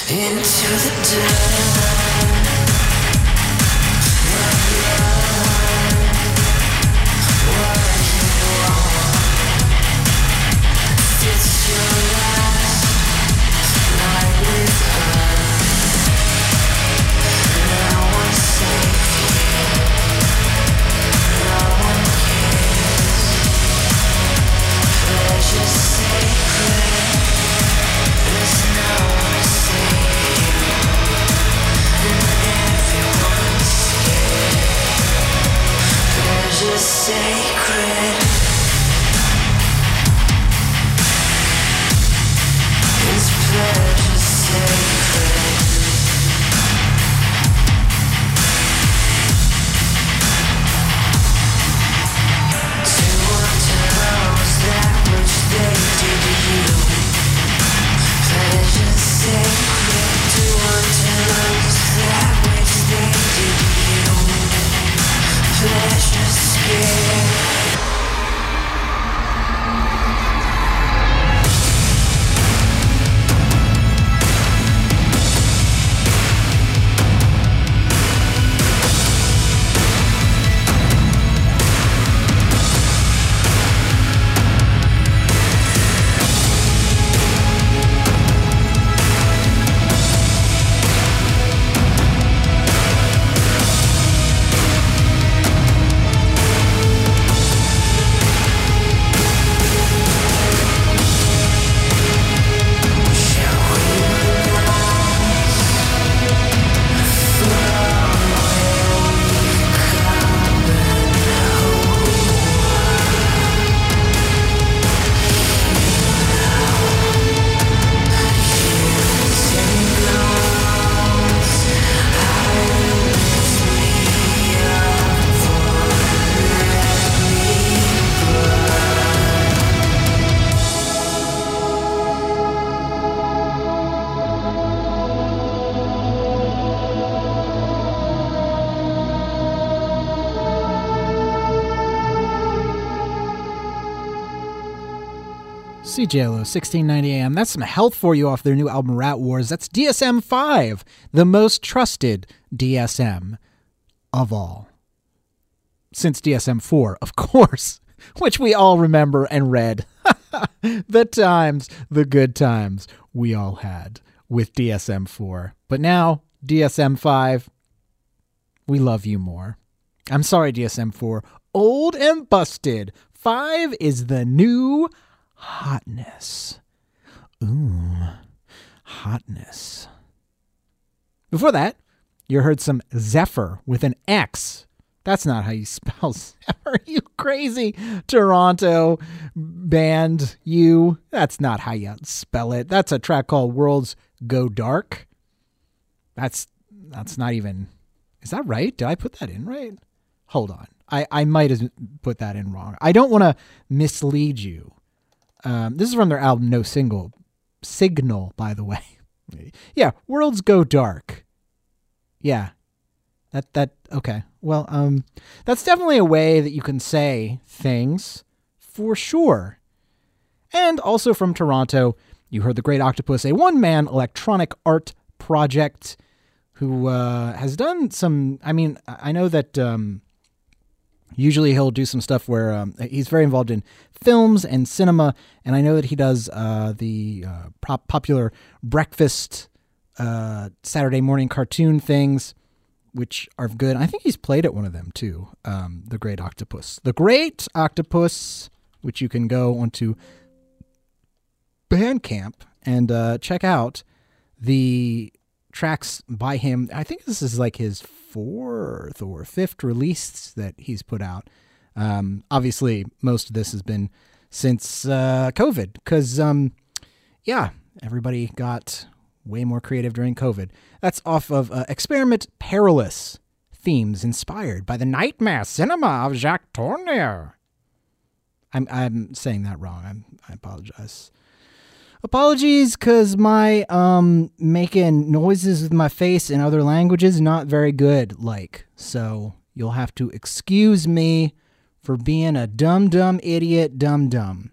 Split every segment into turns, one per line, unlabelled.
into the dark. It's your last night with her. No one's safe here. No one cares. Pleasure's sacred. There's no one to save you. And everyone's scared. Pleasure's sacred. Is pleasure sacred? To unto those that which they do to you. Pleasure sacred. To unto those that which they do to you. Pleasure scared.
CJLO 1690 AM. That's some health for you off their new album Rat Wars. That's DSM 5, the most trusted DSM of all. Since DSM 4, of course, which we all remember and read. The times, the good times we all had with DSM 4. But now, DSM 5, we love you more. I'm sorry, DSM 4. Old and busted. 5 is the new hotness. Ooh, hotness. Before that, you heard some Zephyr with an X. That's not how you spell Zephyr, you crazy Toronto band, you. That's not how you spell it. That's a track called Worlds Go Dark. That's not even... Is that right? Did I put that in right? Hold on. I might have put that in wrong. I don't want to mislead you. This is from their album No Signal, by the way. Yeah, Worlds Go Dark. Yeah. That okay. Well, that's definitely a way that you can say things for sure. And also from Toronto, you heard The Great Octopus, a one-man electronic art project who has done some, I mean, I know that usually he'll do some stuff where he's very involved in films and cinema, and I know that he does the popular breakfast Saturday morning cartoon things, which are good. I think he's played at one of them too, The Great Octopus. The Great Octopus, which you can go onto Bandcamp and check out the tracks by him. I think this is like his 4th or 5th release that he's put out. Obviously, most of this has been since COVID, because, yeah, everybody got way more creative during COVID. That's off of Experiment Perilous, themes inspired by the nightmare cinema of Jacques Tourneur. I'm saying that wrong. I apologize. Apologies, because my making noises with my face in other languages not very good, so you'll have to excuse me for being a dumb idiot, dumb.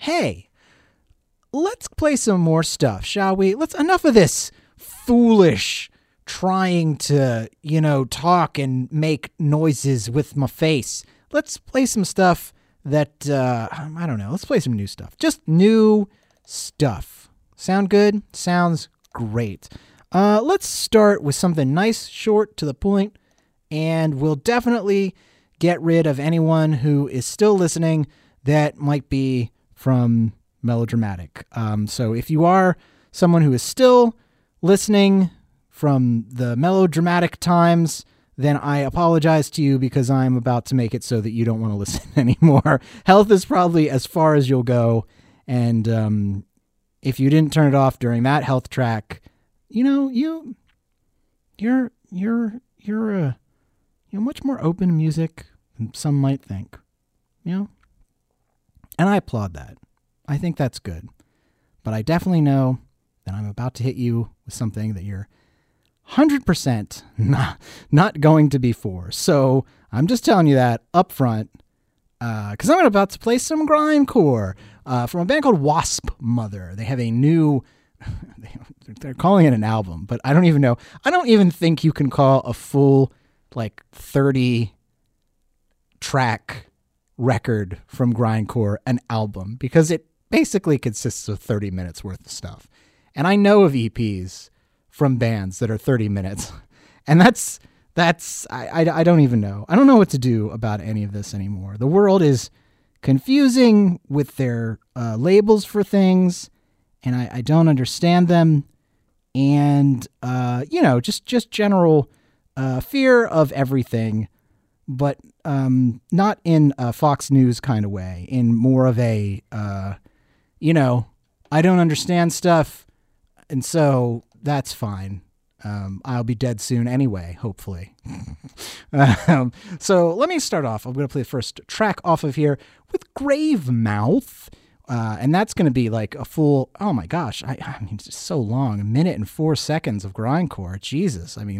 hey, let's play some more stuff, shall we? Enough of this foolish trying to, talk and make noises with my face. Let's play some stuff that, I don't know. Let's play some new stuff. Just new stuff. Sound good? Sounds great. Let's start with something nice, short, to the point, and we'll definitely get rid of anyone who is still listening that might be from Melodramatic. So if you are someone who is still listening from the Melodramatic times, then I apologize to you because I'm about to make it so that you don't want to listen anymore. Health is probably as far as you'll go, and if you didn't turn it off during that health track, you're much more open to music than some might think, and I applaud that. I think that's good, but I definitely know that I'm about to hit you with something that you're 100% not going to be for. So I'm just telling you that up front, because I'm about to play some grindcore from a band called Wasp Mother. They have a new, they're calling it an album, but I don't even know. I don't even think you can call a full 30 track record from grindcore an album, because it basically consists of 30 minutes worth of stuff. And I know of EPs from bands that are 30 minutes. And that's I don't even know. I don't know what to do about any of this anymore. The world is confusing with their labels for things, and I don't understand them. And, just general fear of everything, but not in a Fox News kind of way, in more of a, I don't understand stuff, and so that's fine. I'll be dead soon anyway, hopefully. So let me start off. I'm going to play the first track off of here with Gravemouth. And that's going to be a full, oh my gosh, I mean, it's just so long, 1 minute and 4 seconds of grindcore. Jesus. I mean,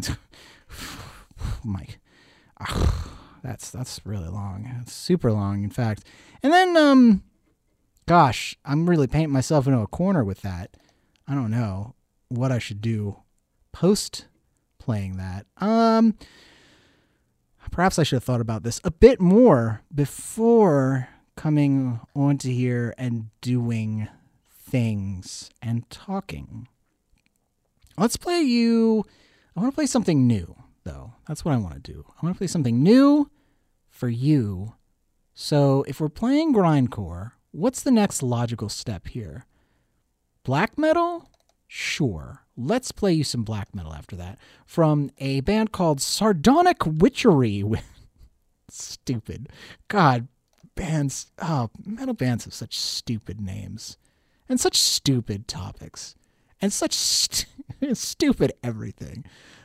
that's really long. It's super long, in fact. And then, gosh, I'm really painting myself into a corner with that. I don't know what I should do post playing that. Perhaps I should have thought about this a bit more before coming onto here and doing things and talking. I want to play something new, though. That's what I want to do. I want to play something new for you. So if we're playing grindcore, what's the next logical step here? Black metal? Sure. Let's play you some black metal after that. From a band called Sardonic Witchery. Stupid. God, metal bands have such stupid names. And such stupid topics. And such stupid everything.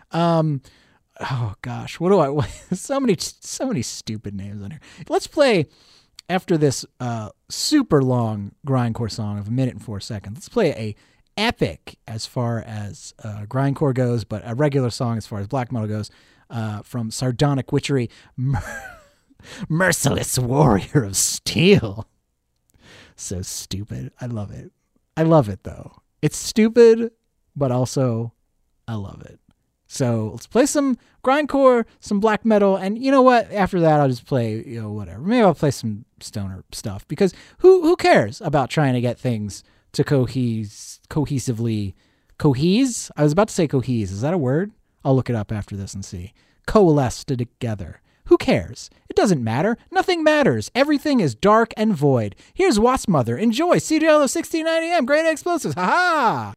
Oh gosh, so many stupid names on here. Let's play, after this super long grindcore song of 1 minute and 4 seconds, let's play a epic as far as grindcore goes, but a regular song as far as black metal goes, from Sardonic Witchery, Merciless Warrior of Steel. So stupid. I love it. I love it, though. It's stupid, but also I love it. So let's play some grindcore, some black metal, and you know what? After that, I'll just play, whatever. Maybe I'll play some stoner stuff, because who cares about trying to get things to cohesively cohese? I was about to say cohese. Is that a word? I'll look it up after this and see. Coalesce together. Who cares? It doesn't matter. Nothing matters. Everything is dark and void. Here's Wasp Mother. Enjoy. CDL of 1690M. Great explosives. Ha ha!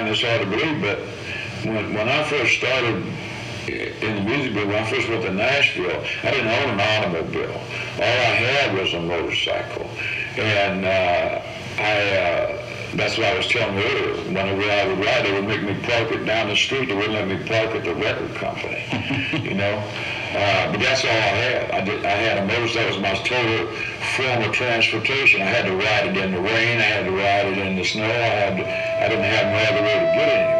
it's hard to believe, but when I first started in the music business, when I first went to Nashville, I didn't own an automobile. All I had was a motorcycle. And that's what I was telling you earlier. Whenever I would ride, they would make me park it down the street. They wouldn't let me park at the record company, you know. But that's all I had. I had a motorcycle. It was my total form of transportation. I had to ride it in the rain. I had to ride it in the snow. I didn't have no other way to get anywhere.